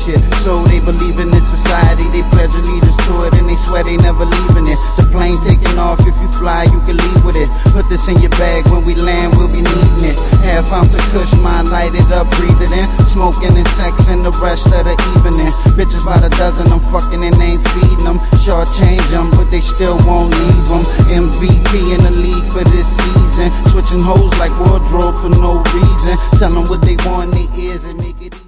shit. So they believe in this society, they pledge allegiance to it, and they swear they never leaving it. The plane taking off, if you fly, you can leave with it. Put this in your bag, when we land, we'll be needing it. Half ounce of kush, mine, light it up, breathe it in. Smoking and sex and the rest of the evening. Bitches by the dozen, I'm fucking and ain't feeding them. Short change them, but they still won't leave them. MVP in the league for this season. Switching hoes like wardrobe for no reason. Tell them what they want in their ears and make it easy.